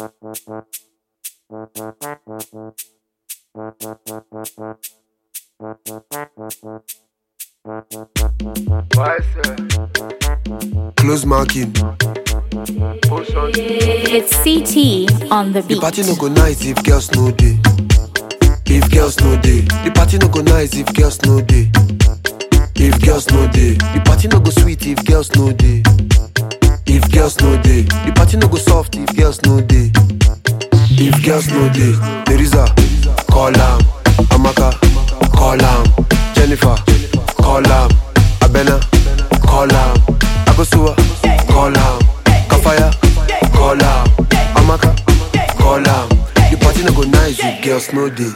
Close marking. It's CT on the beat. The party no go nice if girls no day. If girls no day, the party no go nice if girls no day. If girls no day, the party no go sweet if girls no day. If girls no day, the party no go soft if girls no day. If girls no day, Teresa, call am. Amaka, call am. Jennifer, call am. Abena, call am. Akosua, call am. Kafaya, call am. Amaka, call am. The party no go nice if girls no day.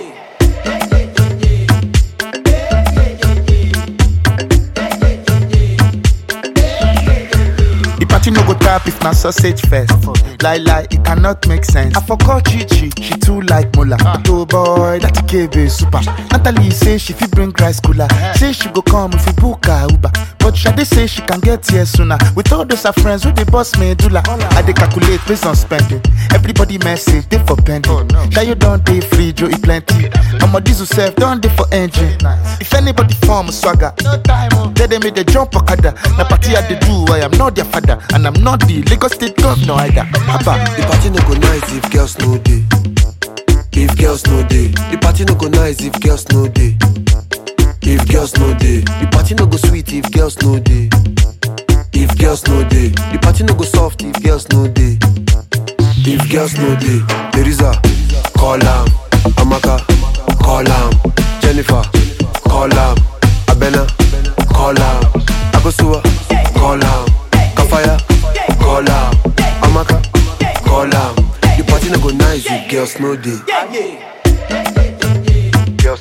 Party no go tap if na sausage first. Lie, it cannot make sense. I forgot Chichi, she too like Mola. Oh boy, that KB super. Natalie say she fit bring rice cooler. Say she go come if we book her Uber. But Shade say she can get here sooner. With all those her friends, with the boss medulla. I dey calculate based on spending. Everybody message, they for pending. Shayo don't dey free, Joe eat plenty. I'ma diesel self, don't dey for engine. If anybody form swagger, no time. Then they made the jump okada. Na party I dey do, I am not their father. And I'm not the Lagos State governor either. The party no go nice if girls no day. If girls no day, the party no go nice if girls no day. If girls no day, the party no go sweet if girls no day. If girls no day, the party no go soft if girls no day. If girls no day, Teresa, call am. Amaka, call am. Jennifer, call am. Abena, call am. Akosua, call am. Kafaya, call am. Amaka, call am. The party no go nice if girls no day. Girls.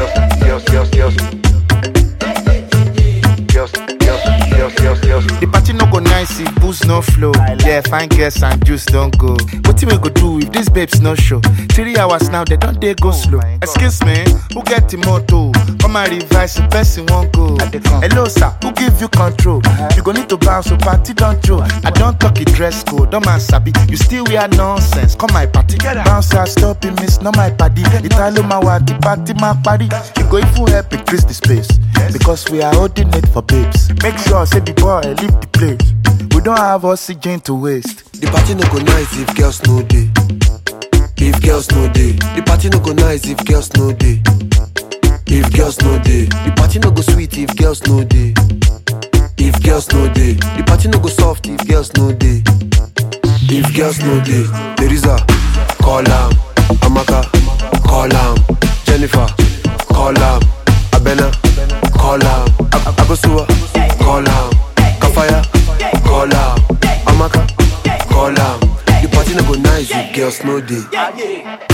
The party no go nice if booze no flow. Yeah, fine girls and juice don't go. What we go do if these babes no show? 3 hours now, they don't go slow. Excuse me, who get the motto? Come and revise, the person won't go. Hello sir, who give you control? You go need to bounce, so party don't joke. I don't talk it dress code, don't man sabi. You still wear nonsense, come my party. Bounce, stop it, miss, not my party. Italo my the party, my party. You go if you help increase the space. Because we are holding it for babes. Make sure, say the boy, leave the place. We don't have oxygen to waste. The party no go nice if girls no day. If girls no day, the party no go nice if girls no day. If girls no day, the party no go sweet if girls no day. If girls no day, the party no go soft if girls no day. If girls no day, Teresa, call am. Amaka, call am. Jennifer, call am. Abena, call am. Akosua, call am. Kafaya, call am. Amaka, call am. The party no go nice if girls no day.